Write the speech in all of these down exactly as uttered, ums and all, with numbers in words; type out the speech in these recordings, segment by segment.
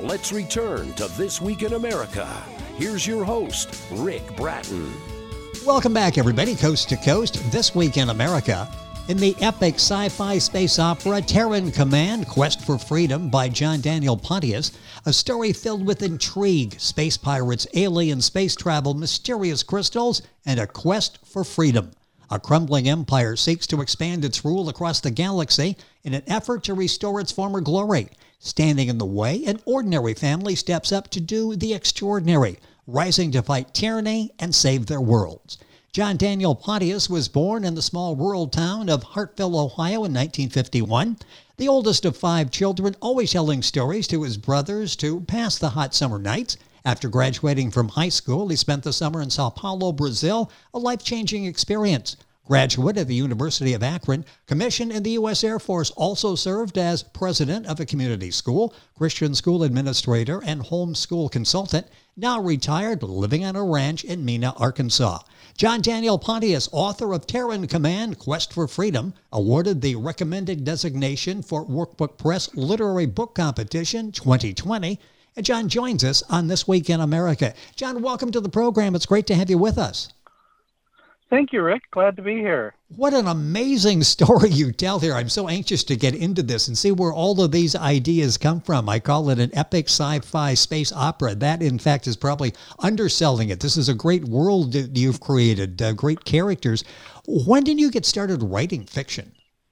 let's return to This Week in America. Here's your host, Rick Bratton. Welcome back, everybody, coast to coast. This Week in America. In the epic sci-fi space opera Terran Command, Quest for Freedom by John Daniel Pontius, a story filled with intrigue, space pirates, alien space travel, mysterious crystals, and a quest for freedom. A crumbling empire seeks to expand its rule across the galaxy in an effort to restore its former glory. Standing in the way, an ordinary family steps up to do the extraordinary, rising to fight tyranny and save their worlds. John Daniel Pontius was born in the small rural town of Hartville, Ohio in nineteen fifty-one. The oldest of five children, always telling stories to his brothers to pass the hot summer nights. After graduating from high school, he spent the summer in Sao Paulo, Brazil, a life-changing experience. Graduate at the University of Akron, commissioned in the U S Air Force, also served as president of a community school, Christian school administrator, and homeschool consultant, now retired, living on a ranch in Mena, Arkansas. John Daniel Pontius, author of Terran Command, Quest for Freedom, awarded the recommended designation for Workbook Press Literary Book Competition twenty twenty. And John joins us on This Week in America. John, welcome to the program. It's great to have you with us. Thank you, Rick. Glad to be here. What an amazing story you tell here. I'm so anxious to get into this and see where all of these ideas come from. I call it an epic sci-fi space opera. That, in fact, is probably underselling it. This is a great world that you've created, uh, great characters. When did you get started writing fiction?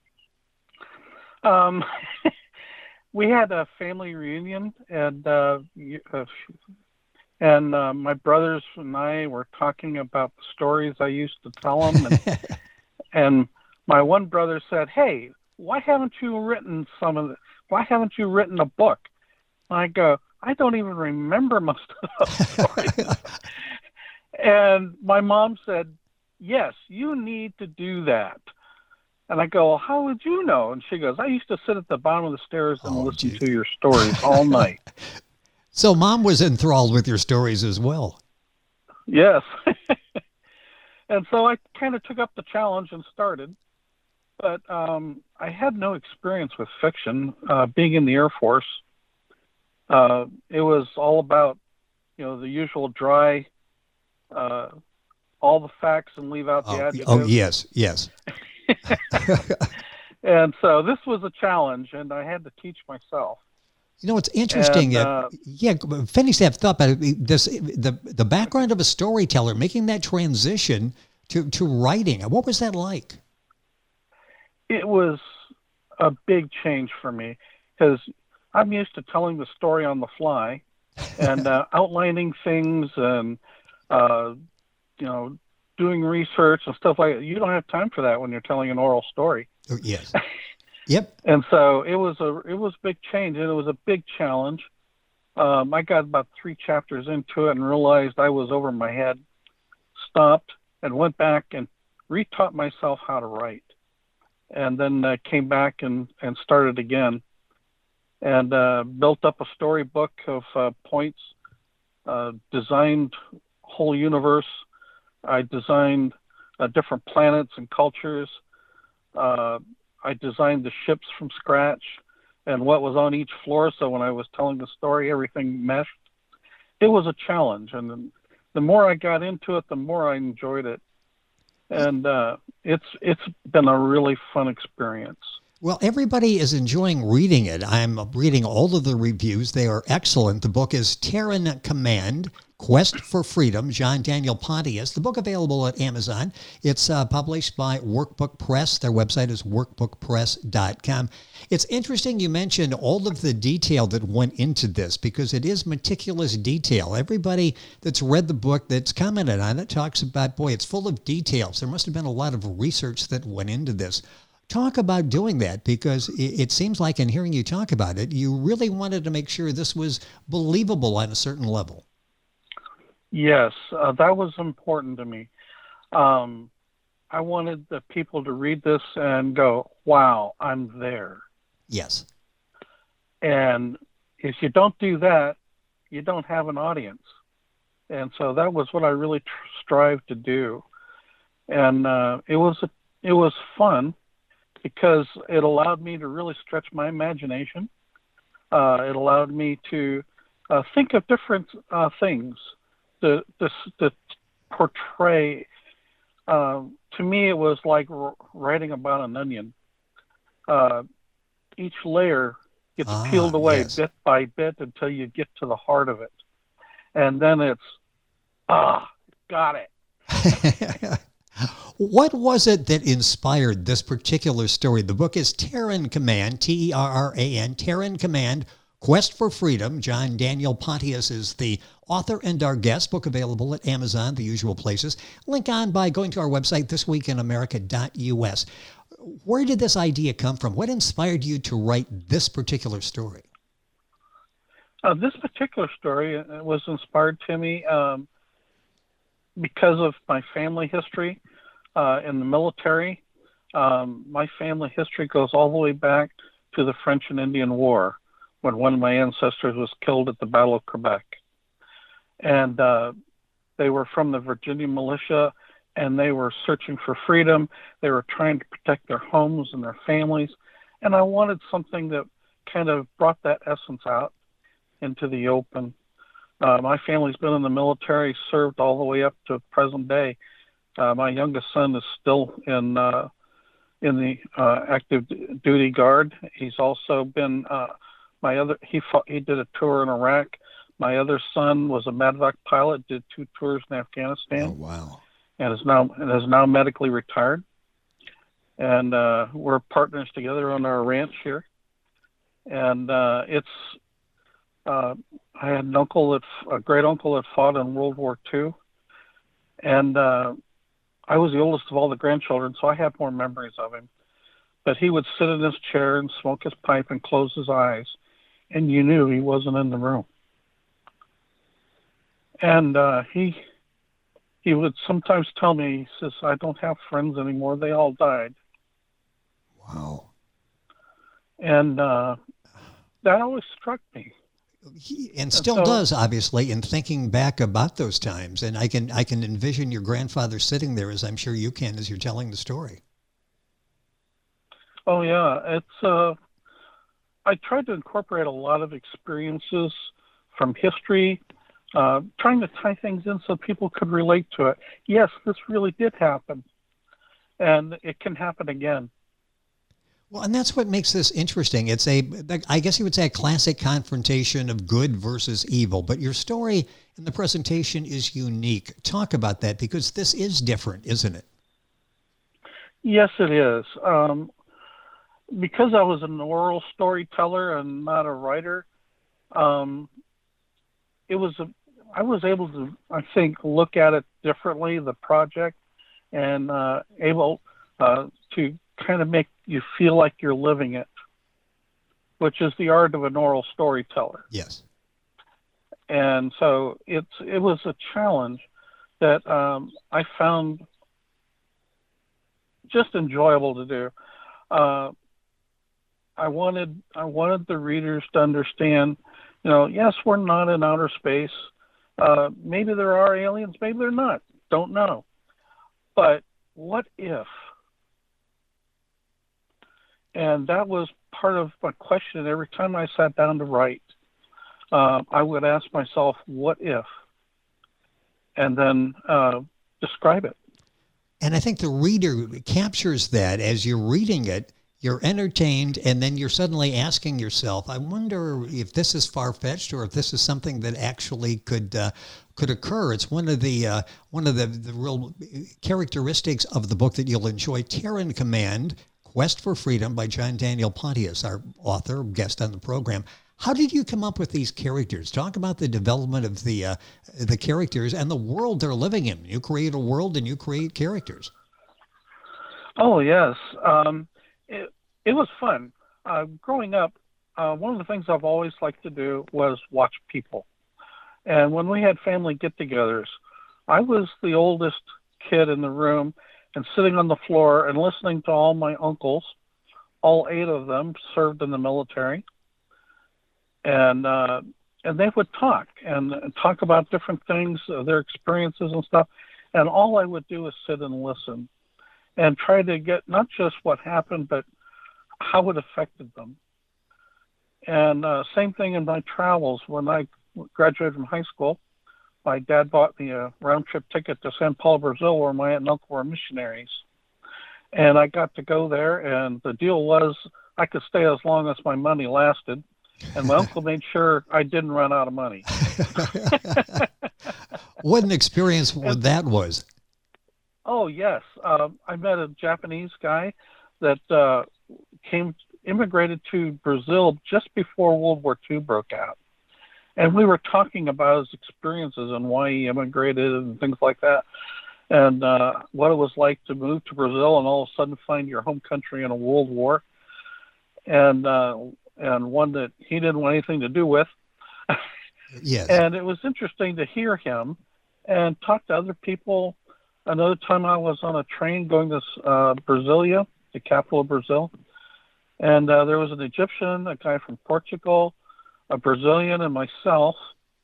Um, we had a family reunion, and uh, and uh, my brothers and I were talking about the stories I used to tell them. And, and my one brother said, "Hey, why haven't you written some of the, why haven't you written a book?" And I go, "I don't even remember most of those stories." And my mom said, "Yes, you need to do that." And I go, "Well, how would you know?" And she goes, "I used to sit at the bottom of the stairs and oh, listen geez. to your stories all night." So Mom was enthralled with your stories as well. Yes. And so I kind of took up the challenge and started. But um, I had no experience with fiction. Uh, being in the Air Force, uh, it was all about, you know, the usual dry, uh, all the facts and leave out the oh, adjectives. Oh, yes, yes. And so this was a challenge, and I had to teach myself. You know, it's interesting. And, uh, uh, yeah, finish that thought, but this, the, the background of a storyteller, making that transition to, to writing, what was that like? It was a big change for me because I'm used to telling the story on the fly and uh, outlining things and, uh, you know, doing research and stuff like that. You don't have time for that when you're telling an oral story. Oh, yes. Yep. And so it was a it was a big change, and it was a big challenge. Um, I got about three chapters into it and realized I was over my head, stopped, and went back and retaught myself how to write. And then uh, came back and, and started again and uh, built up a storybook of uh, points, uh, designed whole universe. I designed uh, different planets and cultures. Uh, I designed the ships from scratch and what was on each floor. So when I was telling the story, everything meshed. It was a challenge. And the more I got into it, the more I enjoyed it. And uh, it's it's been a really fun experience. Well, everybody is enjoying reading it. I'm reading all of the reviews. They are excellent. The book is Terran Command, Quest for Freedom, John Daniel Pontius. The book available at Amazon. It's uh, published by Workbook Press. Their website is workbook press dot com. It's interesting you mentioned all of the detail that went into this because it is meticulous detail. Everybody that's read the book that's commented on it talks about, boy, it's full of details. There must have been a lot of research that went into this. Talk about doing that because it, it seems like in hearing you talk about it, you really wanted to make sure this was believable on a certain level. Yes, uh, that was important to me. Um, I wanted the people to read this and go, wow, I'm there. Yes. And if you don't do that, you don't have an audience. And so that was what I really tr- strived to do. And uh, it was it was fun because it allowed me to really stretch my imagination. Uh, it allowed me to uh, think of different uh, things to, to, to portray. Uh, to me, it was like r- writing about an onion. Uh, each layer gets Ah, peeled away yes. bit by bit until you get to the heart of it. And then it's, ah, got it. What was it that inspired this particular story? The book is Terran Command, T E R R A N, Terran Command, Quest for Freedom. John Daniel Pontius is the author and our guest. Book available at Amazon, the usual places. Link on by going to our website, this week in america dot u s. Where did this idea come from? What inspired you to write this particular story? Uh, this particular story was inspired to me um, because of my family history uh, in the military. Um, my family history goes all the way back to the French and Indian War, when one of my ancestors was killed at the Battle of Quebec. And uh, they were from the Virginia militia, and they were searching for freedom. They were trying to protect their homes and their families. And I wanted something that kind of brought that essence out into the open. Uh, my family's been in the military, served all the way up to present day. Uh, my youngest son is still in uh, in the uh, active duty guard. He's also been uh, my other. He fought, he did a tour in Iraq. My other son was a medevac pilot, did two tours in Afghanistan. Oh, wow. And is now and is now medically retired. And uh, we're partners together on our ranch here. And uh, it's uh, I had an uncle that a great uncle that fought in World War Two, and uh, I was the oldest of all the grandchildren, so I have more memories of him. But he would sit in his chair and smoke his pipe and close his eyes, and you knew he wasn't in the room. And uh, he he would sometimes tell me, he says, "I don't have friends anymore. They all died." Wow. And uh, that always struck me. He, and still so, does, obviously, in thinking back about those times. And I can I can envision your grandfather sitting there, as I'm sure you can, as you're telling the story. Oh, yeah. It's uh, I tried to incorporate a lot of experiences from history, uh, trying to tie things in so people could relate to it. Yes, this really did happen, and it can happen again. Well, and that's what makes this interesting. It's a, I guess you would say, a classic confrontation of good versus evil. But your story and the presentation is unique. Talk about that, because this is different, isn't it? Yes, it is. Um, because I was an oral storyteller and not a writer, um, it was a, I was able to, I think, look at it differently, the project, and uh, able uh, to kind of make you feel like you're living it, which is the art of an oral storyteller. Yes. And so it's it was a challenge that um, I found just enjoyable to do. Uh, I wanted I wanted the readers to understand, you know, yes, we're not in outer space. Uh, maybe there are aliens, maybe they're not. Don't know. But what if? And that was part of my question. Every time I sat down to write, uh, I would ask myself, what if? And then uh, describe it. And I think the reader captures that as you're reading it. You're entertained, and then you're suddenly asking yourself, I wonder if this is far-fetched or if this is something that actually could uh, could occur. It's one of the uh, one of the, the real characteristics of the book that you'll enjoy, Terran Command, Quest for Freedom by John Daniel Pontius, our author, guest on the program. How did you come up with these characters? Talk about the development of the uh, the characters and the world they're living in. You create a world and you create characters. Oh, yes. Um, it, it was fun. Uh, growing up, uh, one of the things I've always liked to do was watch people. And when we had family get-togethers, I was the oldest kid in the room and sitting on the floor and listening to all my uncles. All eight of them served in the military. And uh, and they would talk and, and talk about different things, uh, their experiences and stuff. And all I would do is sit and listen and try to get not just what happened, but how it affected them. And uh, same thing in my travels. When I graduated from high school, my dad bought me a round-trip ticket to Sao Paulo, Brazil, where my aunt and uncle were missionaries. And I got to go there, and the deal was I could stay as long as my money lasted, and my uncle made sure I didn't run out of money. What an experience and, that was. Oh, yes. Uh, I met a Japanese guy that uh, came, immigrated to Brazil just before World War Two broke out. And we were talking about his experiences and why he immigrated and things like that, and uh, what it was like to move to Brazil and all of a sudden find your home country in a world war, and uh, and one that he didn't want anything to do with. Yes. And it was interesting to hear him and talk to other people. Another time I was on a train going to uh, Brasilia, the capital of Brazil, and uh, there was an Egyptian, a guy from Portugal, a Brazilian, and myself,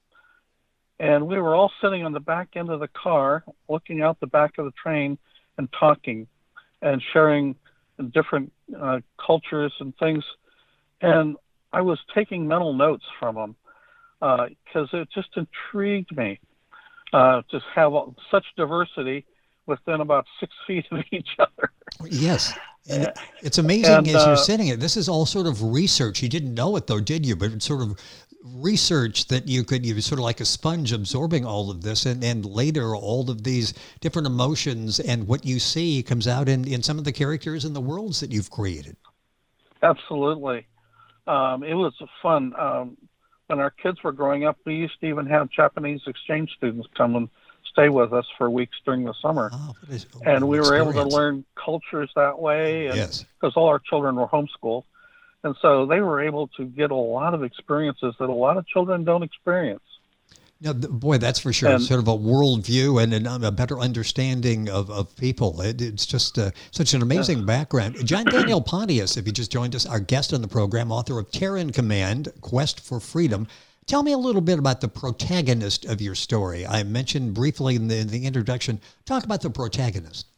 and we were all sitting on the back end of the car, looking out the back of the train and talking and sharing different uh, cultures and things. And I was taking mental notes from them because uh, it just intrigued me uh, to have such diversity within about six feet of each other. Yes. And it's amazing and, as uh, you're sitting here. This is all sort of research. You didn't know it though, did you? But it's sort of research that you could, you were sort of like a sponge absorbing all of this. And, and later, all of these different emotions and what you see comes out in, in some of the characters and the worlds that you've created. Absolutely. Um, it was fun. Um, when our kids were growing up, we used to even have Japanese exchange students come and stay with us for weeks during the summer. Oh, what is, what and an we were able to experience. learn cultures that way. And, Yes. because all our children were homeschooled. And so they were able to get a lot of experiences that a lot of children don't experience. Yeah, th- boy, that's for sure. And- It's sort of a worldview and an, um, a better understanding of, of people. It, it's just uh, such an amazing background. John Daniel Pontius, if you just joined us, our guest on the program, author of Terror in Command, Quest for Freedom. Tell me a little bit about the protagonist of your story. I mentioned briefly in the, in the introduction. Talk about the protagonist.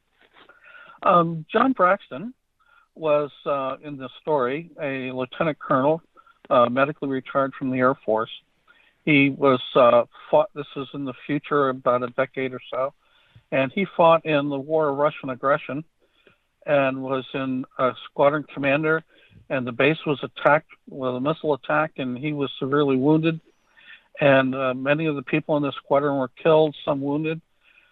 Um, John Braxton was, uh, in the story, a lieutenant colonel, uh, medically retired from the Air Force. He was uh, fought, this is in the future, about a decade or so, and he fought in the War of Russian Aggression and was in a squadron commander, and the base was attacked with a missile attack, and he was severely wounded. And uh, many of the people in the squadron were killed, some wounded.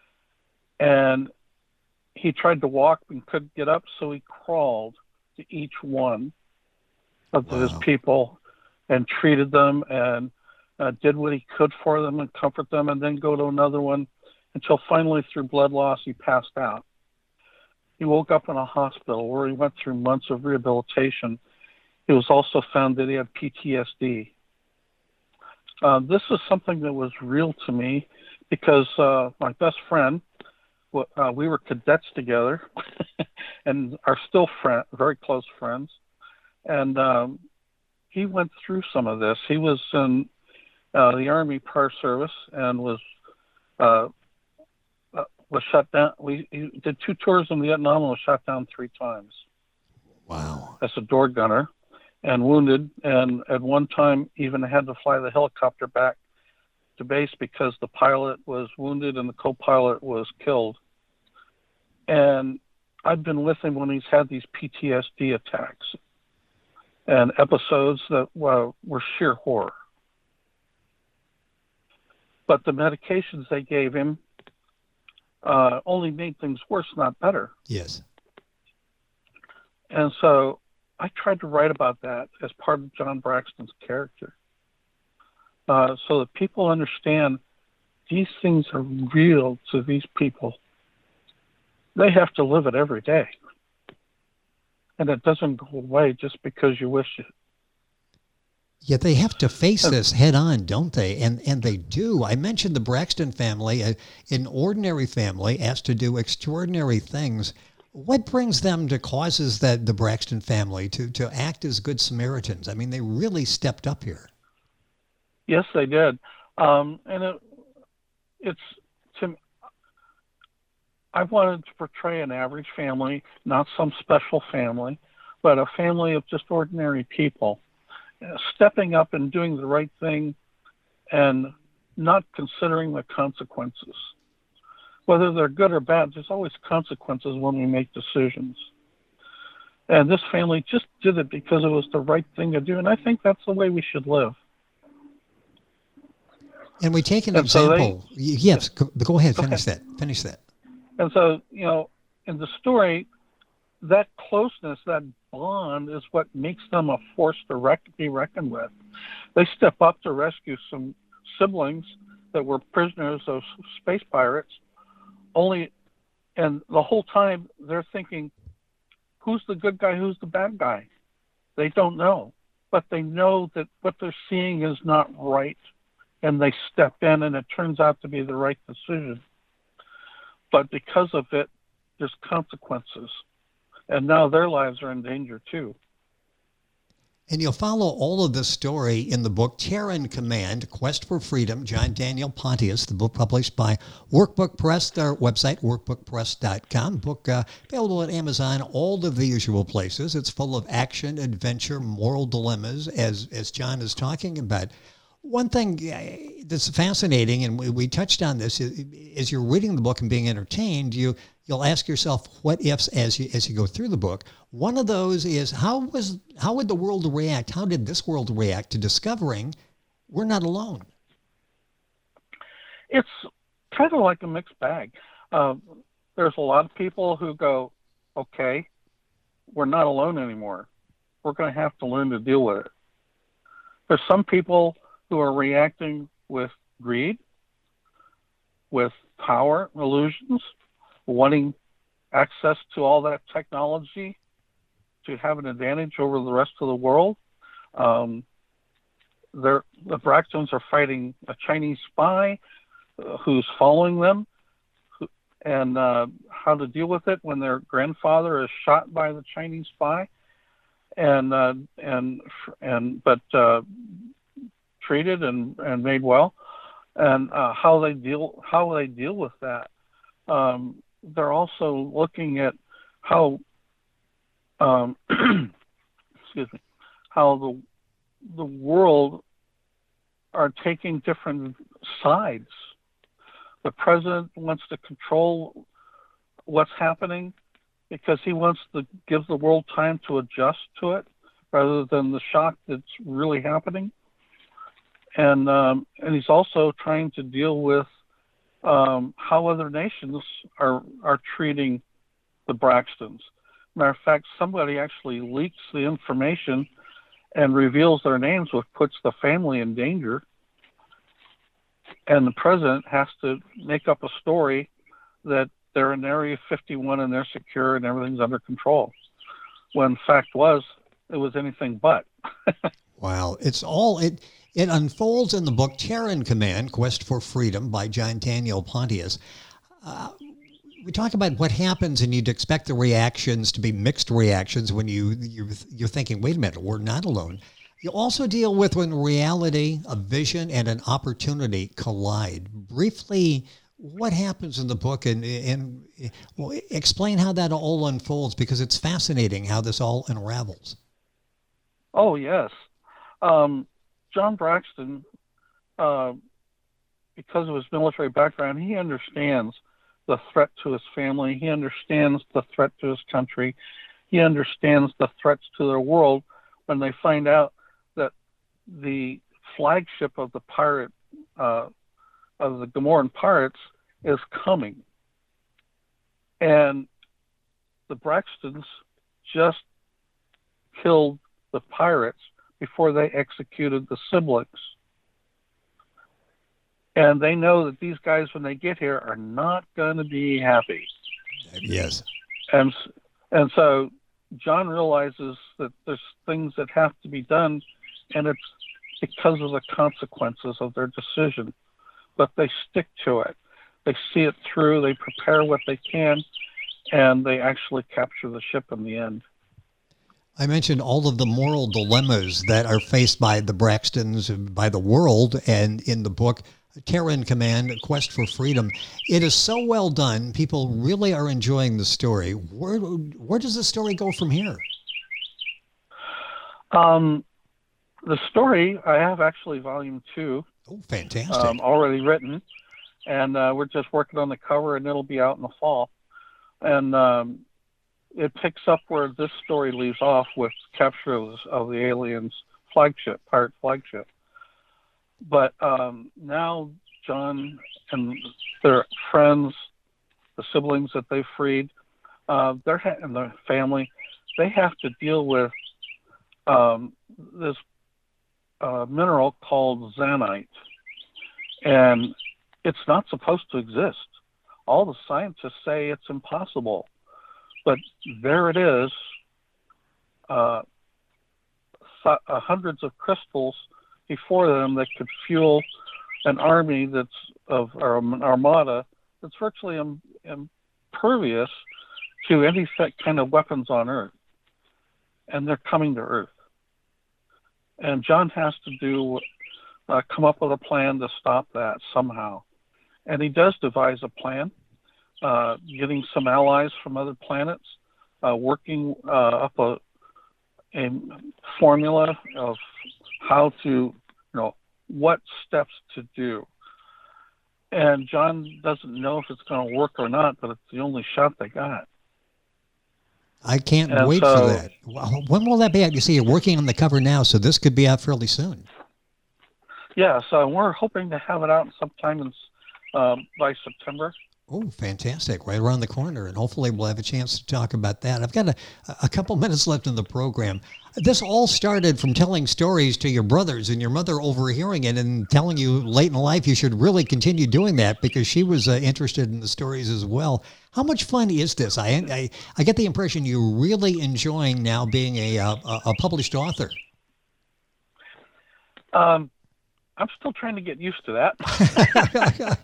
And he tried to walk and couldn't get up, so he crawled to each one of Wow. his people and treated them and uh, did what he could for them and comfort them, and then go to another one until finally, through blood loss, he passed out. He woke up in a hospital where he went through months of rehabilitation. It was also found that he had P T S D. Uh, this is something that was real to me because uh, my best friend, uh, we were cadets together and are still friend, very close friends. And um, he went through some of this. He was in uh, the Army Par Service and was uh, uh, was shut down. We he did two tours in Vietnam and was shot down three times. Wow. As a door gunner and wounded, and at one time even had to fly the helicopter back to base because the pilot was wounded and the co-pilot was killed. And I've been with him when he's had these P T S D attacks and episodes that uh, were sheer horror. But the medications they gave him uh, only made things worse, not better. Yes. And so I tried to write about that as part of John Braxton's character, uh, so that people understand these things are real to these people. They have to live it every day. And it doesn't go away just because you wish it. Yet they have to face this head on, don't they? And and they do. I mentioned the Braxton family, uh, an ordinary family asked to do extraordinary things. What brings them to causes that the Braxton family to, to act as good Samaritans? I mean, they really stepped up here. Yes, they did. Um, and it, it's, to, I wanted to portray an average family, not some special family, but a family of just ordinary people, uh, stepping up and doing the right thing and not considering the consequences. Whether they're good or bad, there's always consequences when we make decisions. And this family just did it because it was the right thing to do. And I think that's the way we should live. And we take an and example. So they, yes, go, go ahead, go finish ahead. that. Finish that. And so, you know, in the story, that closeness, that bond is what makes them a force to rec- be reckoned with. They step up to rescue some siblings that were prisoners of space pirates, only, and the whole time they're thinking, who's the good guy, who's the bad guy? They don't know, but they know that what they're seeing is not right, and they step in, and it turns out to be the right decision. But because of it, there's consequences, and now their lives are in danger too. And you'll follow all of this story in the book Terran Command, Quest for Freedom, John Daniel Pontius, the book published by Workbook Press, their website, workbook press dot com. Book uh, available at Amazon, all of the usual places. It's full of action, adventure, moral dilemmas, as, as John is talking about. One thing that's fascinating, and we, we touched on this, is, as you're reading the book and being entertained, you, you'll ask yourself what ifs as you, as you go through the book. One of those is, how was how would the world react? How did this world react to discovering we're not alone? It's kind of like a mixed bag. Uh, there's a lot of people who go, okay, we're not alone anymore. We're going to have to learn to deal with it. There's some people who are reacting with greed, with power illusions, wanting access to all that technology to have an advantage over the rest of the world. Um, the Braxtons are fighting a Chinese spy uh, who's following them, who, and uh, how to deal with it when their grandfather is shot by the Chinese spy, and uh, and and but. Uh, treated and, and made well, and uh, how they deal how they deal with that. Um, they're also looking at how um, excuse me how the the world are taking different sides. The president wants to control what's happening because he wants to give the world time to adjust to it rather than the shock that's really happening. And um, and he's also trying to deal with um, how other nations are are treating the Braxtons. Matter of fact, somebody actually leaks the information and reveals their names, which puts the family in danger. And the president has to make up a story that they're in Area fifty-one and they're secure and everything's under control. When fact was, it was anything but. Wow, it's all it. It unfolds in the book Terran Command, Quest for Freedom by John Daniel Pontius. Uh, we talk about what happens, and you'd expect the reactions to be mixed reactions when you, you're, you're thinking, wait a minute, we're not alone. You also deal with when reality, a vision, and an opportunity collide. Briefly, what happens in the book, and, and well, explain how that all unfolds, because it's fascinating how this all unravels. Oh, yes. Um, John Braxton, uh, because of his military background, he understands the threat to his family. He understands the threat to his country. He understands the threats to their world when they find out that the flagship of the pirate, uh, of the Gamoran pirates, is coming. And the Braxtons just killed the pirates before they executed the siblings. And they know that these guys, when they get here, are not going to be happy. Yes. And and so John realizes that there's things that have to be done, and it's because of the consequences of their decision. But they stick to it. They see it through, they prepare what they can, and they actually capture the ship in the end. I mentioned all of the moral dilemmas that are faced by the Braxtons, by the world, and in the book, Terran Command, Quest for Freedom. It is so well done. People really are enjoying the story. Where where does the story go from here? Um, the story, I have actually volume two. Oh, fantastic. Um, already written. And uh, we're just working on the cover, and it'll be out in the fall. And um, it picks up where this story leaves off with capture of, of the aliens' flagship, pirate flagship. But um, now John and their friends, the siblings that they freed, uh, they're ha- and their family, they have to deal with um, this uh, mineral called zanite. And it's not supposed to exist. All the scientists say it's impossible. But there it is, uh, th- uh, hundreds of crystals before them that could fuel an army that's of or an armada that's virtually im- impervious to any kind of weapons on Earth. And they're coming to Earth. And John has to do uh, come up with a plan to stop that somehow. And he does devise a plan, uh, getting some allies from other planets, uh, working uh, up a, a formula of how to, you know, what steps to do. And John doesn't know if it's going to work or not, but it's the only shot they got. I can't and wait so, for that. When will that be out? You see, you're working on the cover now, so this could be out fairly soon. Yeah, so we're hoping to have it out sometime in, um, by September. Oh, fantastic. Right around the corner, and hopefully we'll have a chance to talk about that. I've got a, a couple minutes left in the program. This all started from telling stories to your brothers and your mother overhearing it and telling you late in life you should really continue doing that because she was uh, interested in the stories as well. How much fun is this? I, I, I get the impression you're really enjoying now being a, a, a published author. Um, I'm still trying to get used to that.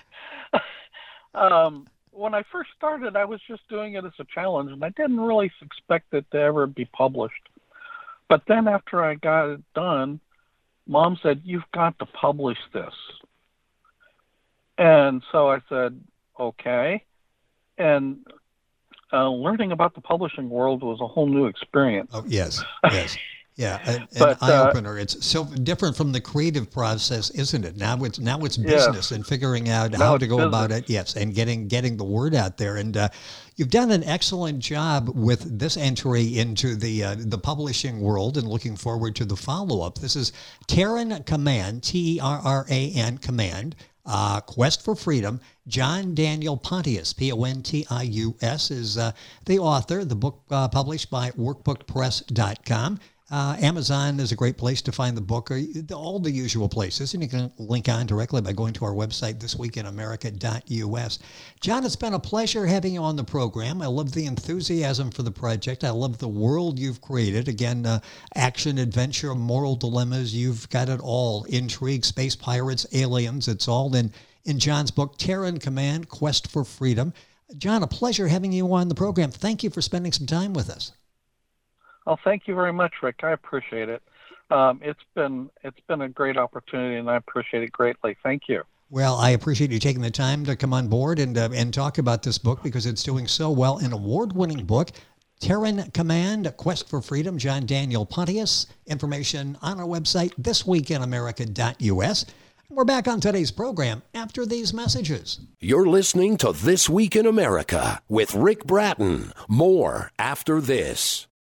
Um, when I first started, I was just doing it as a challenge, and I didn't really expect it to ever be published. But then after I got it done, Mom said, "You've got to publish this." And so I said, okay. And uh, learning about the publishing world was a whole new experience. Oh, yes, yes. Yeah, an, an but, uh, eye-opener. It's so different from the creative process, isn't it? Now it's now it's business yeah. and figuring out now how to go business. about it. Yes, and getting getting the word out there. And uh, you've done an excellent job with this entry into the uh, the publishing world, and looking forward to the follow-up. This is Terran Command, T E R R A N Command, uh, Quest for Freedom. John Daniel Pontius, P O N T I U S, is uh, the author. The book uh, published by workbook press dot com. Uh, Amazon is a great place to find the book, or all the usual places, and you can link on directly by going to our website, this week in america dot U S. John, it's been a pleasure having you on the program. I love the enthusiasm for the project. I love the world you've created. Again, uh, action, adventure, moral dilemmas, you've got it all. Intrigue, space pirates, aliens, it's all in, in John's book, Terran Command, Quest for Freedom. John, a pleasure having you on the program. Thank you for spending some time with us. Well, thank you very much, Rick. I appreciate it. Um, it's been it's been a great opportunity, and I appreciate it greatly. Thank you. Well, I appreciate you taking the time to come on board and uh, and talk about this book because it's doing so well. An award-winning book, Terran Command, Quest for Freedom, John Daniel Pontius. Information on our website, this week in america dot U S. We're back on today's program after these messages. You're listening to This Week in America with Rick Bratton. More after this.